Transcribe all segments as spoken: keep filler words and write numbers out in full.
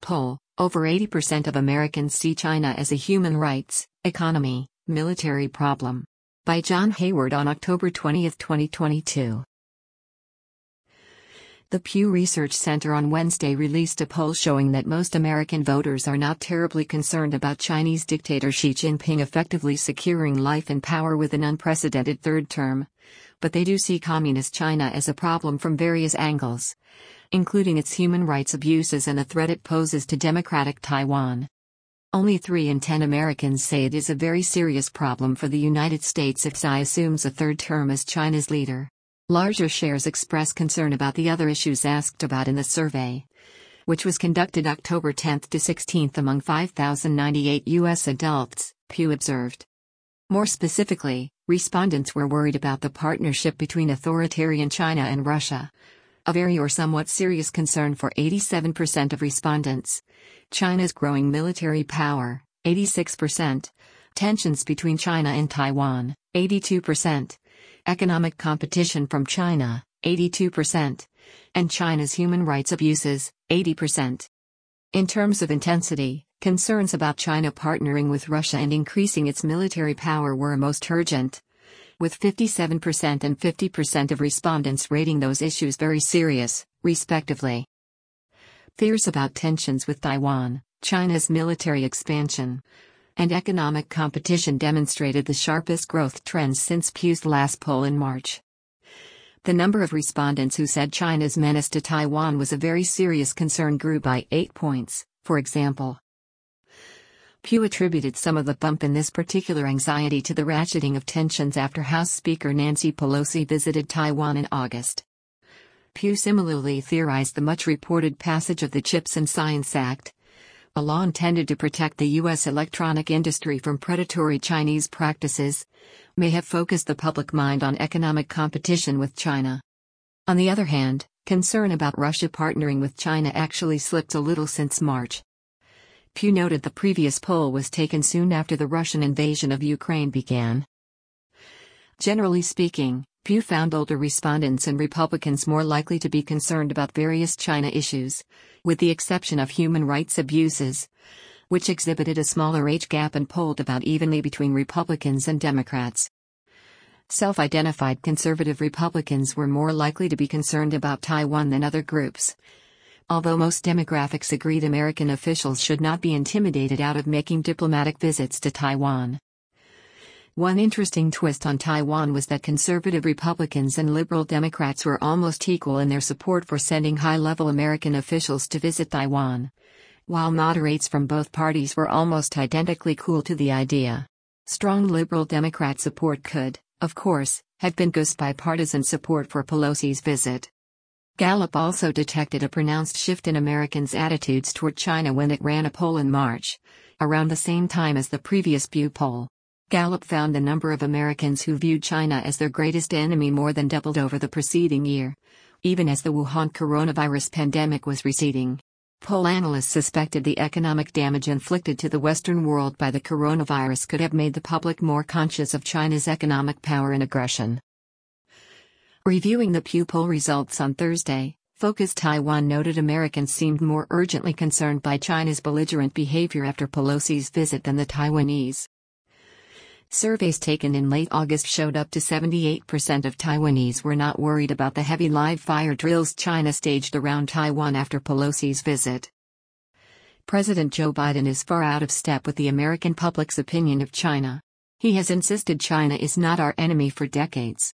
poll, over eighty percent of Americans see China as a human rights, economy, military problem. By John Hayward on October twentieth, twenty twenty-two. The Pew Research Center on Wednesday released a poll showing that most American voters are not terribly concerned about Chinese dictator Xi Jinping effectively securing life and power with an unprecedented third term. But they do see Communist China as a problem from various angles, including its human rights abuses and the threat it poses to democratic Taiwan. Only three in ten Americans say it is a very serious problem for the United States if Xi assumes a third term as China's leader. Larger shares express concern about the other issues asked about in the survey, which was conducted October tenth to sixteenth among five thousand ninety-eight U S adults, Pew observed. More specifically, respondents were worried about the partnership between authoritarian China and Russia, a very or somewhat serious concern for eighty-seven percent of respondents. China's growing military power, eighty-six percent. Tensions between China and Taiwan, eighty-two percent. Economic competition from China, eighty-two percent. And China's human rights abuses, eighty percent. In terms of intensity, concerns about China partnering with Russia and increasing its military power were most urgent, with fifty-seven percent and fifty percent of respondents rating those issues very serious, respectively. Fears about tensions with Taiwan, China's military expansion, and economic competition demonstrated the sharpest growth trends since Pew's last poll in March. The number of respondents who said China's menace to Taiwan was a very serious concern grew by eight points, for example. Pew attributed some of the bump in this particular anxiety to the ratcheting of tensions after House Speaker Nancy Pelosi visited Taiwan in August. Pew similarly theorized the much-reported passage of the Chips and Science Act, a law intended to protect the U S electronic industry from predatory Chinese practices, may have focused the public mind on economic competition with China. On the other hand, concern about Russia partnering with China actually slipped a little since March. Pew noted the previous poll was taken soon after the Russian invasion of Ukraine began. Generally speaking, Pew found older respondents and Republicans more likely to be concerned about various China issues, with the exception of human rights abuses, which exhibited a smaller age gap and polled about evenly between Republicans and Democrats. Self-identified conservative Republicans were more likely to be concerned about Taiwan than other groups, although most demographics agreed American officials should not be intimidated out of making diplomatic visits to Taiwan. One interesting twist on Taiwan was that conservative Republicans and liberal Democrats were almost equal in their support for sending high-level American officials to visit Taiwan, while moderates from both parties were almost identically cool to the idea. Strong liberal Democrat support could, of course, have been goosed by partisan support for Pelosi's visit. Gallup also detected a pronounced shift in Americans' attitudes toward China when it ran a poll in March, around the same time as the previous Pew poll. Gallup found the number of Americans who viewed China as their greatest enemy more than doubled over the preceding year, even as the Wuhan coronavirus pandemic was receding. Poll analysts suspected the economic damage inflicted to the Western world by the coronavirus could have made the public more conscious of China's economic power and aggression. Reviewing the Pew poll results on Thursday, Focus Taiwan noted Americans seemed more urgently concerned by China's belligerent behavior after Pelosi's visit than the Taiwanese. Surveys taken in late August showed up to seventy-eight percent of Taiwanese were not worried about the heavy live-fire drills China staged around Taiwan after Pelosi's visit. President Joe Biden is far out of step with the American public's opinion of China. He has insisted China is not our enemy for decades.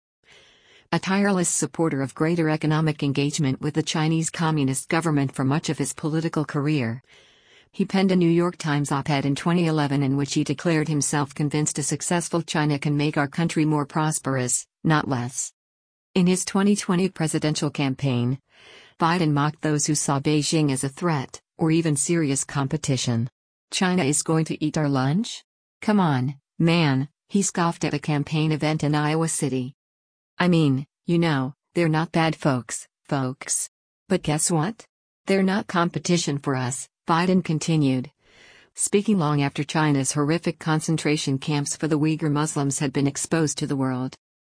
A tireless supporter of greater economic engagement with the Chinese Communist government for much of his political career, he penned a New York Times op-ed in twenty eleven in which he declared himself convinced a successful China can make our country more prosperous, not less. In his twenty twenty presidential campaign, Biden mocked those who saw Beijing as a threat, or even serious competition. China is going to eat our lunch? Come on, man, he scoffed at a campaign event in Iowa City. I mean, you know, they're not bad folks, folks. But guess what? They're not competition for us, Biden continued, speaking long after China's horrific concentration camps for the Uyghur Muslims had been exposed to the world.